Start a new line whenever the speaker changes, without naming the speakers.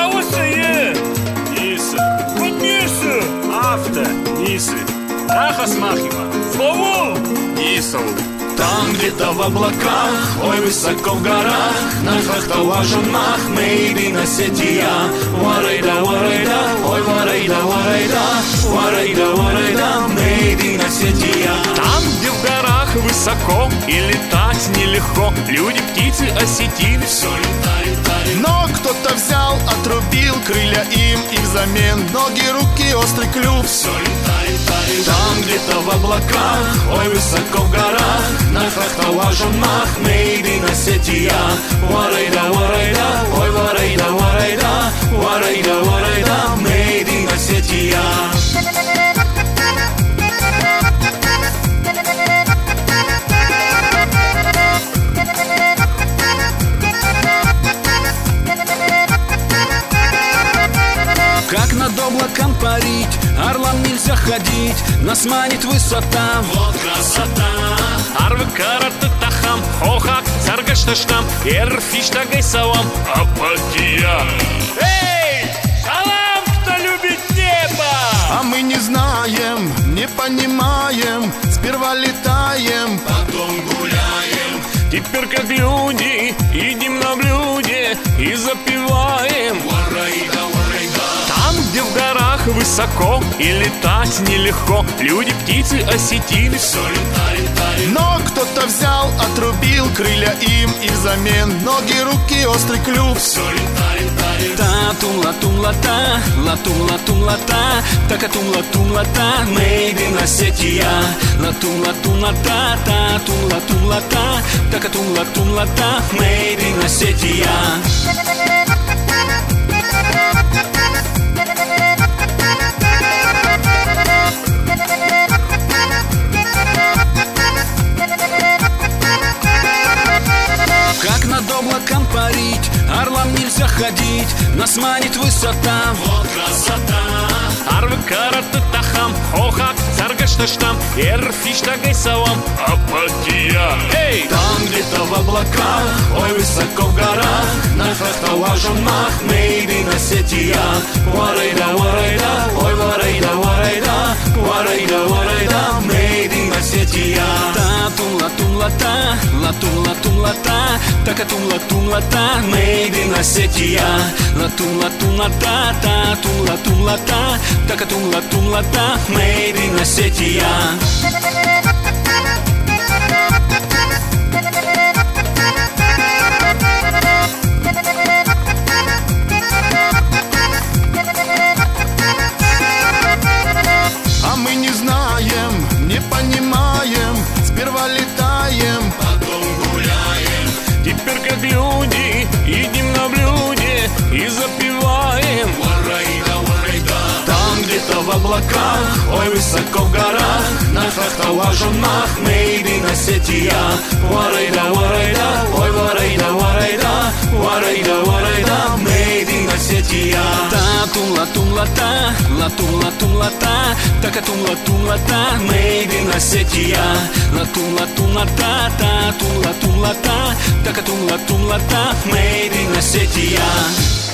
Авусые.
Нисы.
Нисы.
Авто. Нисы. Ахасмахима.
Слову.
Нисов.
Там где-то в облаках, ой, высоко в горах, на хахталажунах, maybe на сетия. Варейда, варейда, ой, варейда, варейда, варейда, варейда, maybe на сетия.
Там, где в горах высоко и летать нелегко, люди, птицы осетины все летали.
Но кто-то взял, отрубил крылья им, и взамен ноги, руки, острый клюв.
Все летали. Там где-то в облаках, ой, высоко в горах, на хахталажунах, maybe на сетия. Варейда, варейда, ой, варейда, варейда, варейда, варейда, maybe на сетия.
Как над облаком парить, орлам нельзя ходить, нас манит высота.
Вот красота.
Арвы караты тахам, хохак, саргашташтам, эрфиштагай савам, апатия. Эй, салам, кто любит небо!
А мы не знаем, не понимаем, сперва летаем,
Потом гуляем.
Теперь как люди, едим на блюде и запиваем.
Варейда, варейда.
Там, где в горах высоко и летать нелегко, люди, птицы осетины
Все летали.
но кто-то взял, отрубил крылья им, и взамен ноги, руки, острый клюв.
Все летали.
Та-тум латум лата, латум латум лата, такатум латум лата,
Maybe на сетия.
латум латум лата, та-тум латум лата, такатум латум лата.
Maybe на сетия.
Как над облаком парить, орлам нельзя ходить, нас манит высота.
Вот красота.
Арвы караты тахам, хохак, саргашташтам, эрфиштагай савам, апатия. Эй!
Там где-то в облаках, ой, высоко в горах, на хахталажунах, maybe на сетия. Варейда, варейда, ой, варейда, варейда, варейда, варейда, maybe на сетия.
Та-тум латум лата, латум латум лата, такатум латум лата,
Maybe на сетия.
латум латум лата, та-тум латум лата, такатум латум лата.
Maybe на сетия.
А мы не знаем, не понимаем, сперва летаем,
Потом гуляем.
Теперь как люди, едим на блюде и запиваем.
Варейда, варейда. Там где-то в облаках, ой, высоко в горах, на хахталажунах, maybe на сетия. Варейда, варейда, ой, варейда, варейда, варейда, варейда, maybe на сетия.
Та-тум латум лата, латум латум лата, такатум латум лата.
Maybe на сетия.
Латум латум лата, та-тум латум лата, такатум латум лата.
Maybe на сетия.